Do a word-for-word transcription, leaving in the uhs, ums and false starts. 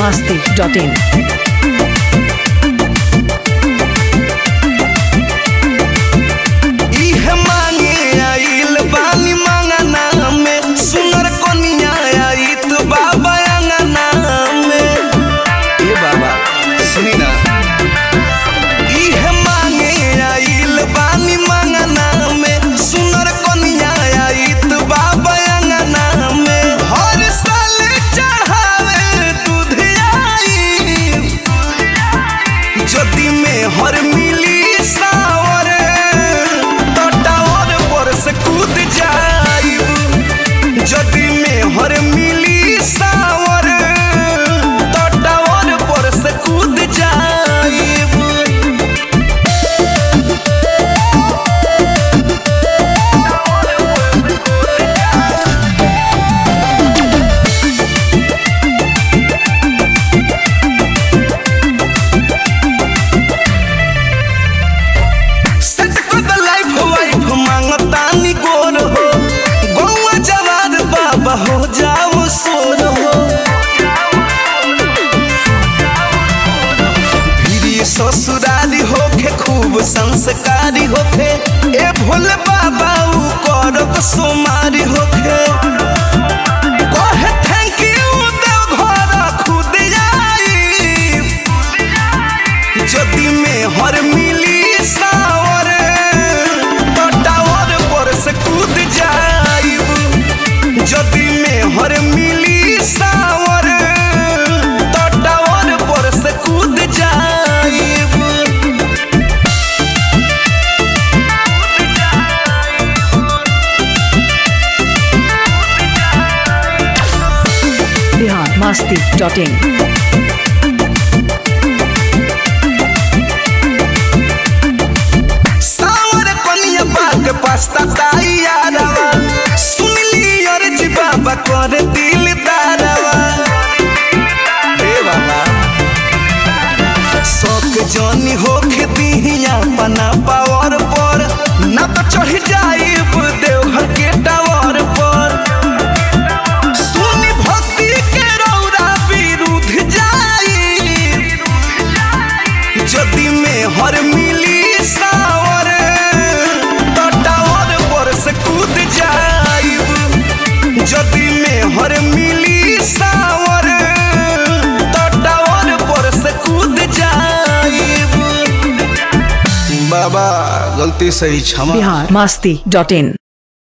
masti dot in. हर मिली सावर तो टावर पर से कूद जाइब जदी में हर मिली सावर तो टावर पर से कूद जाइब। हो जाओ सोर हो फिर ससुराली होके खूब संस्कारी होके ए भोले बाबा उ करत सोमारी होके कहे थैंक यू देव घर खुद आई जदी में हर मिली सावर तो टावर पर से कूद जाइब जदी में हर मिली सावर तो टावर पर से कूद जाइब। Bihar masti dot in. सावर कनिया बाग पास्ता ताइयारवा सुनली अर्जी बाबा कर दिल दारवा हे बाबा शौक जानी होके दिहिया पना पावर पर ना तो चढ़ जाइब देवघर के टावर पर सुनी भक्ति के रौरा विरुद्ध जाई जदी में हर मिली सावर तो टावर पर से कूद जाइब जदी में हर मिली सावर तो टावर पर से कूद जाइब। बाबा गलती से ही क्षमा। Bihar masti dot in.